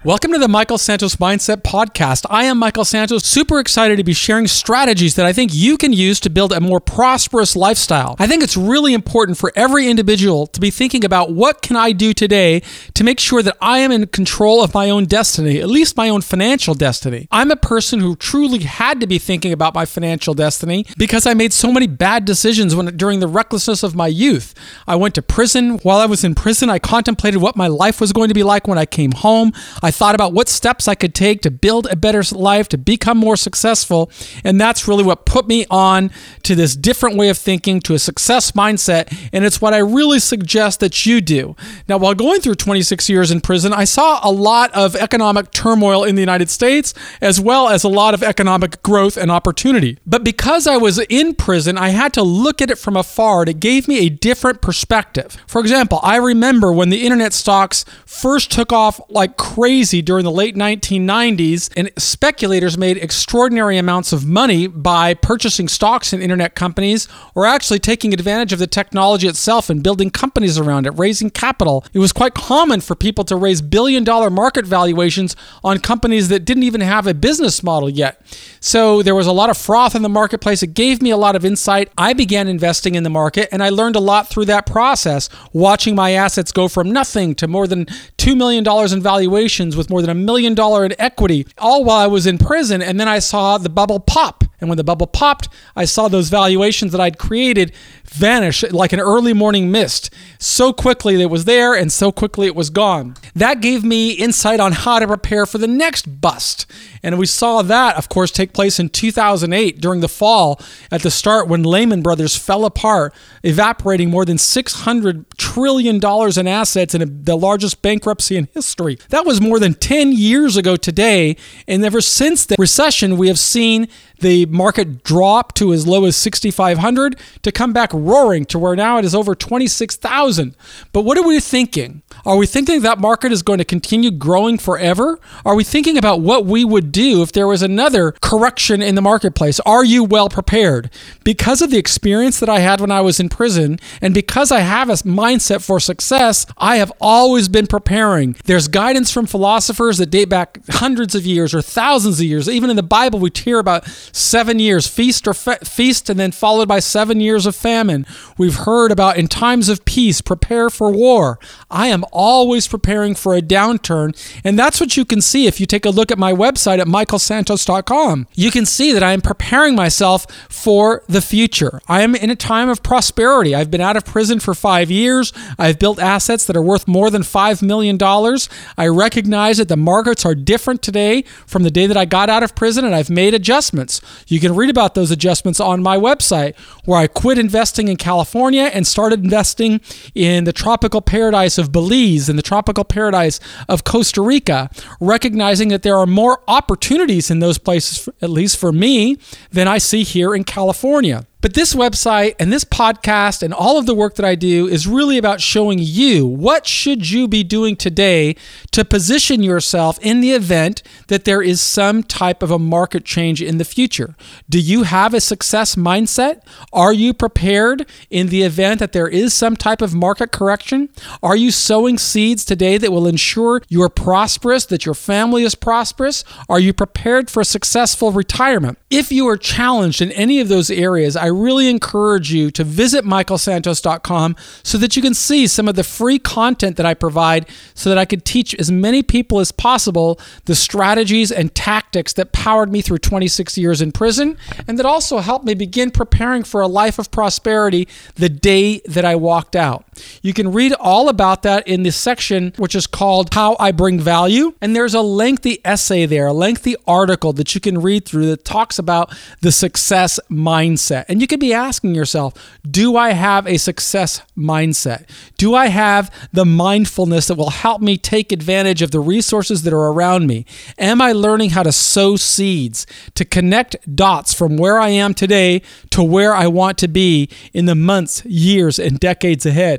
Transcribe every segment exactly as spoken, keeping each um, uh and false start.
Welcome to the Michael Santos Mindset Podcast. I am Michael Santos, super excited to be sharing strategies that I think you can use to build a more prosperous lifestyle. I think it's really important for every individual to be thinking about what can I do today to make sure that I am in control of my own destiny, at least my own financial destiny. I'm a person who truly had to be thinking about my financial destiny because I made so many bad decisions when during the recklessness of my youth. I went to prison. While I was in prison, I contemplated what my life was going to be like when I came home. I thought about what steps I could take to build a better life, to become more successful. And that's really what put me on to this different way of thinking, to a success mindset. And it's what I really suggest that you do. Now, while going through twenty-six years in prison, I saw a lot of economic turmoil in the United States, as well as a lot of economic growth and opportunity. But because I was in prison, I had to look at it from afar. And it gave me a different perspective. For example, I remember when the internet stocks first took off like crazy during the late nineteen nineties, and speculators made extraordinary amounts of money by purchasing stocks in internet companies or actually taking advantage of the technology itself and building companies around it, raising capital. It was quite common for people to raise billion dollar market valuations on companies that didn't even have a business model yet. So there was a lot of froth in the marketplace. It gave me a lot of insight. I began investing in the market, and I learned a lot through that process, watching my assets go from nothing to more than two million dollars in valuations with more than a million dollar in equity, all while I was in prison. And then I saw the bubble pop. And when the bubble popped, I saw those valuations that I'd created vanish like an early morning mist. So quickly it was there, and so quickly it was gone. That gave me insight on how to prepare for the next bust. And we saw that, of course, take place in two thousand eight during the fall at the start when Lehman Brothers fell apart, evaporating more than six hundred trillion dollars in assets in the largest bankruptcy in history. That was more than ten years ago today. And ever since the recession, we have seen the market drop to as low as sixty-five hundred to come back roaring to where now it is over twenty-six thousand. But what are we thinking? Are we thinking that market is going to continue growing forever? Are we thinking about what we would do if there was another correction in the marketplace? Are you well prepared? Because of the experience that I had when I was in prison, and because I have a mindset for success, I have always been preparing. There's guidance from philosophers that date back hundreds of years or thousands of years. Even in the Bible, we hear about seven years, feast or fe- feast, and then followed by seven years of famine. We've heard about in times of peace, prepare for war. I am always preparing for a downturn, and that's what you can see if you take a look at my website at michael santos dot com. You can see that I am preparing myself for the future. I am in a time of prosperity. I've been out of prison for five years. I've built assets that are worth more than five million dollars. I recognize that the markets are different today from the day that I got out of prison, and I've made adjustments. You can read about those adjustments on my website, where I quit investing in California and started investing in the tropical paradise of Belize and the tropical paradise of Costa Rica, recognizing that there are more opportunities in those places, at least for me, than I see here in California. But this website and this podcast and all of the work that I do is really about showing you what should you be doing today to position yourself in the event that there is some type of a market change in the future. Do you have a success mindset? Are you prepared in the event that there is some type of market correction? Are you sowing seeds today that will ensure you are prosperous, that your family is prosperous? Are you prepared for a successful retirement? If you are challenged in any of those areas, I really encourage you to visit michael santos dot com so that you can see some of the free content that I provide so that I could teach as many people as possible the strategies and tactics that powered me through twenty-six years in prison, and that also helped me begin preparing for a life of prosperity the day that I walked out. You can read all about that in this section, which is called How I Bring Value. And there's a lengthy essay there, a lengthy article that you can read through that talks about the success mindset. And you could be asking yourself, do I have a success mindset? Do I have the mindfulness that will help me take advantage of the resources that are around me? Am I learning how to sow seeds, to connect dots from where I am today to where I want to be in the months, years, and decades ahead?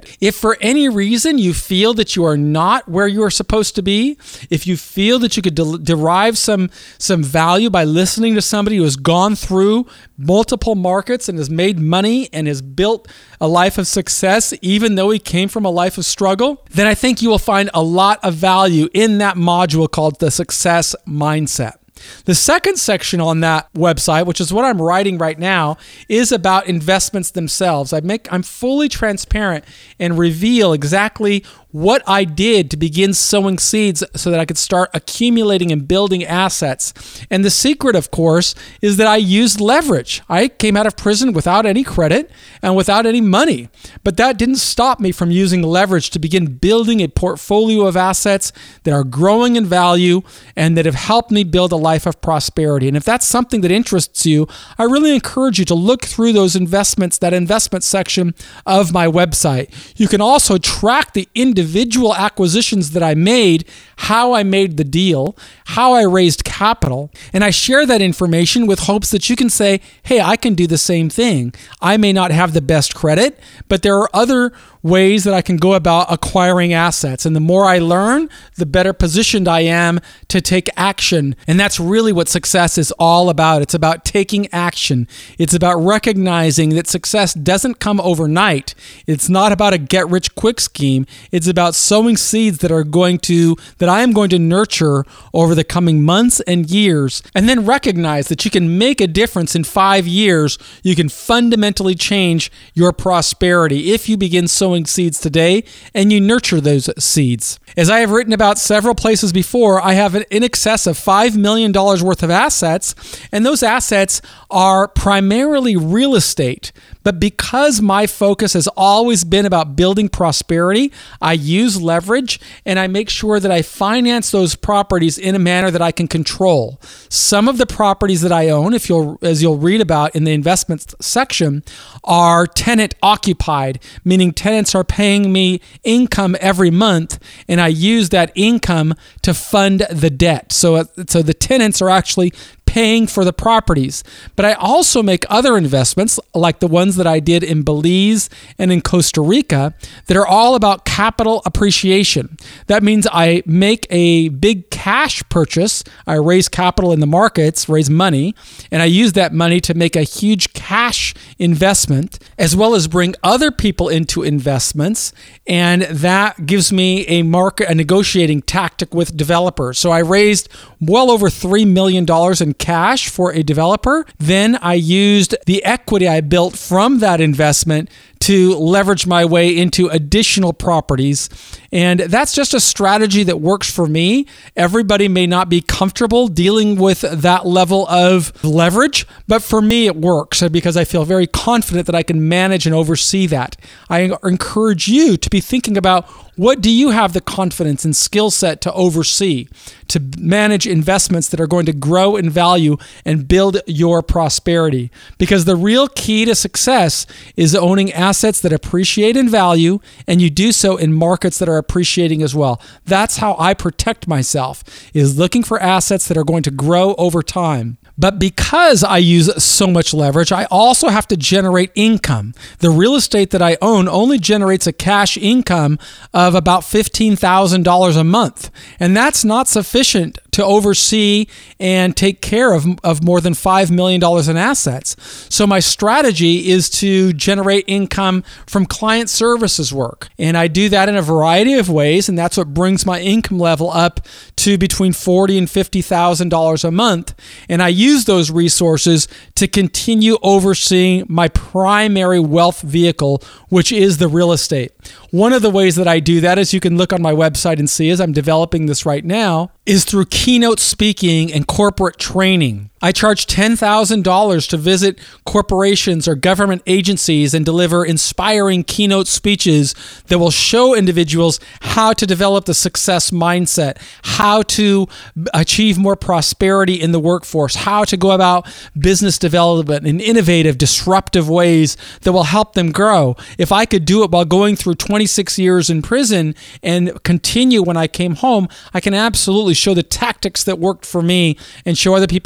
it. If for any reason you feel that you are not where you are supposed to be, if you feel that you could de- derive some, some value by listening to somebody who has gone through multiple markets and has made money and has built a life of success, even though he came from a life of struggle, then I think you will find a lot of value in that module called the Success Mindset. The second section on that website, which is what I'm writing right now, is about investments themselves. I make, I'm fully transparent and reveal exactly what I did to begin sowing seeds so that I could start accumulating and building assets. And the secret, of course, is that I used leverage. I came out of prison without any credit and without any money. But that didn't stop me from using leverage to begin building a portfolio of assets that are growing in value and that have helped me build a life of prosperity. And if that's something that interests you, I really encourage you to look through those investments, that investment section of my website. You can also track the individual individual acquisitions that I made, how I made the deal, how I raised capital, and I share that information with hopes that you can say, hey, I can do the same thing. I may not have the best credit, but there are other ways that I can go about acquiring assets. And the more I learn, the better positioned I am to take action. And that's really what success is all about. It's about taking action. It's about recognizing that success doesn't come overnight. It's not about a get-rich-quick scheme. It's about sowing seeds that are going to, that I am going to nurture over the coming months and years. And then recognize that you can make a difference in five years. You can fundamentally change your prosperity if you begin sowing seeds today and you nurture those seeds. As I have written about several places before, I have in excess of five million dollars worth of assets, and those assets are primarily real estate. But because my focus has always been about building prosperity, I use leverage and I make sure that I finance those properties in a manner that I can control. Some of the properties that I own, if you'll, as you'll read about in the investments section, are tenant occupied, meaning tenants are paying me income every month, and I use that income to fund the debt. So, so the tenants are actually paying for the properties. But I also make other investments like the ones that I did in Belize and in Costa Rica that are all about capital appreciation. That means I make a big cash purchase. I raise capital in the markets, raise money, and I use that money to make a huge cash investment, as well as bring other people into investments. And that gives me a market, a negotiating tactic with developers. So I raised well over three million dollars in cash for a developer. Then I used the equity I built from that investment to leverage my way into additional properties. And that's just a strategy that works for me. Everybody may not be comfortable dealing with that level of leverage, but for me it works because I feel very confident that I can manage and oversee that. I encourage you to be thinking about, what do you have the confidence and skill set to oversee, to manage investments that are going to grow in value and build your prosperity? Because the real key to success is owning assets that appreciate in value, and you do so in markets that are appreciating as well. That's how I protect myself, is looking for assets that are going to grow over time. But because I use so much leverage, I also have to generate income. The real estate that I own only generates a cash income of about fifteen thousand dollars a month. And that's not sufficient to oversee and take care of, of more than five million dollars in assets. So my strategy is to generate income from client services work. And I do that in a variety of ways, and that's what brings my income level up to between forty thousand dollars and fifty thousand dollars a month. And I use those resources to continue overseeing my primary wealth vehicle, which is the real estate. One of the ways that I do that, as you can look on my website and see as I'm developing this right now, is through keynote speaking and corporate training. I charge ten thousand dollars to visit corporations or government agencies and deliver inspiring keynote speeches that will show individuals how to develop the success mindset, how to achieve more prosperity in the workforce, how to go about business development in innovative, disruptive ways that will help them grow. If I could do it while going through twenty-six years in prison and continue when I came home, I can absolutely show the tactics that worked for me and show other people how to apply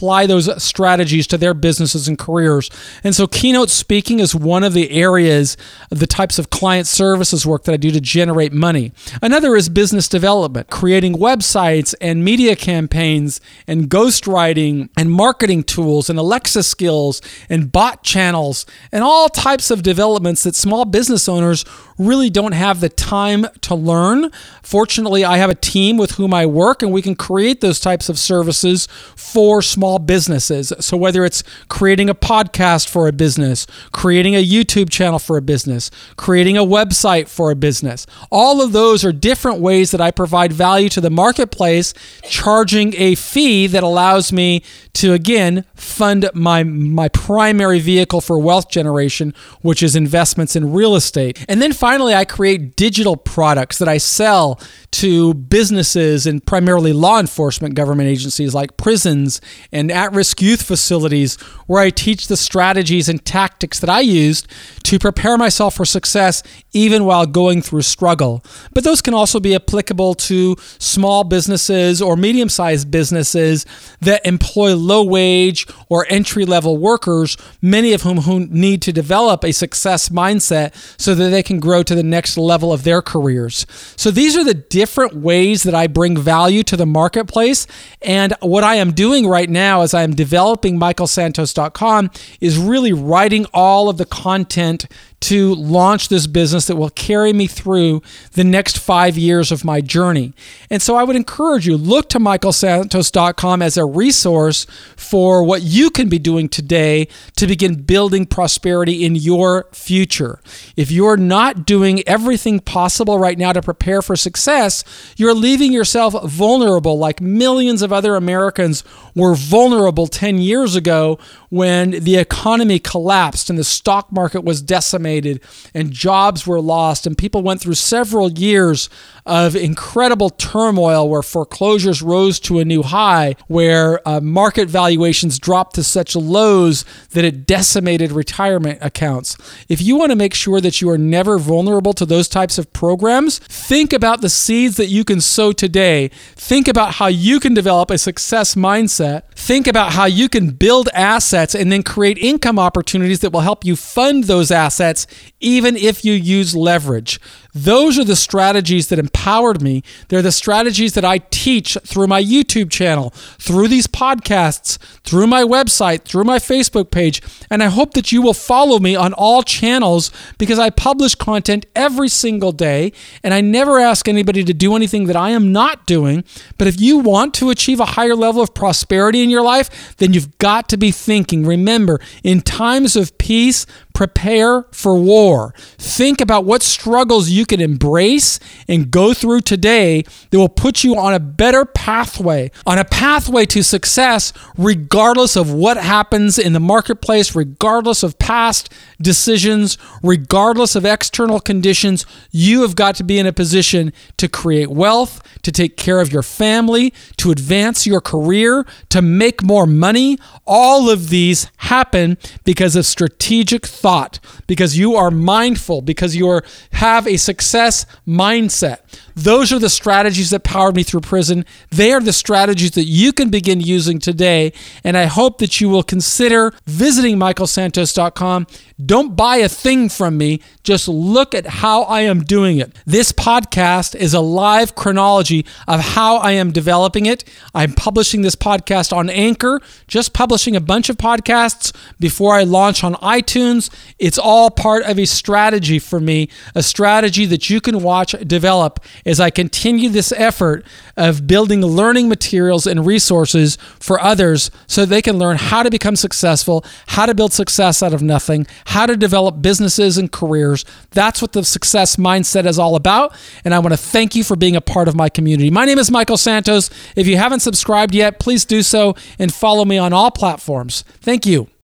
apply those strategies to their businesses and careers. And so keynote speaking is one of the areas of the types of client services work that I do to generate money. Another is business development, creating websites and media campaigns and ghostwriting and marketing tools and Alexa skills and bot channels and all types of developments that small business owners really don't have the time to learn. Fortunately, I have a team with whom I work, and we can create those types of services for small businesses. So whether it's creating a podcast for a business, creating a YouTube channel for a business, creating a website for a business, all of those are different ways that I provide value to the marketplace, charging a fee that allows me to, again, fund my, my primary vehicle for wealth generation, which is investments in real estate. And then finally, I create digital products that I sell to businesses and primarily law enforcement government agencies like prisons and at-risk youth facilities, where I teach the strategies and tactics that I used to prepare myself for success even while going through struggle. But those can also be applicable to small businesses or medium-sized businesses that employ low-wage or entry-level workers, many of whom who need to develop a success mindset so that they can grow to the next level of their careers. So these are the different ways that I bring value to the marketplace. And what I am doing right now as I am developing Michael Santos dot com is really writing all of the content to launch this business that will carry me through the next five years of my journey. And so I would encourage you, look to Michael Santos dot com as a resource for what you can be doing today to begin building prosperity in your future. If you're not doing everything possible right now to prepare for success, you're leaving yourself vulnerable, like millions of other Americans were vulnerable ten years ago when the economy collapsed and the stock market was decimated and jobs were lost, and people went through several years of incredible turmoil where foreclosures rose to a new high, where uh, market valuations dropped to such lows that it decimated retirement accounts. If you want to make sure that you are never vulnerable to those types of programs, think about the seeds that you can sow today. Think about how you can develop a success mindset. Think about how you can build assets and then create income opportunities that will help you fund those assets, even if you use leverage. Those are the strategies that empowered me. They're the strategies that I teach through my YouTube channel, through these podcasts, through my website, through my Facebook page. And I hope that you will follow me on all channels, because I publish content every single day, and I never ask anybody to do anything that I am not doing. But if you want to achieve a higher level of prosperity in your life, then you've got to be thinking. Remember, in times of peace, prepare for war. Think about what struggles you can embrace and go through today that will put you on a better pathway, on a pathway to success, regardless of what happens in the marketplace, regardless of past decisions, regardless of external conditions. You have got to be in a position to create wealth, to take care of your family, to advance your career, to make more money. All of these happen because of strategic thought, because you are mindful, because you are, have a success mindset. Those are the strategies that powered me through prison. They are the strategies that you can begin using today. And I hope that you will consider visiting Michael Santos dot com. Don't buy a thing from me. Just look at how I am doing it. This podcast is a live chronology of how I am developing it. I'm publishing this podcast on Anchor, just publishing a bunch of podcasts before I launch on iTunes. It's all part of a strategy for me, a strategy that you can watch develop as I continue this effort of building learning materials and resources for others so they can learn how to become successful, how to build success out of nothing, how to develop businesses and careers. That's what the success mindset is all about. And I want to thank you for being a part of my community. My name is Michael Santos. If you haven't subscribed yet, please do so and follow me on all platforms. Thank you.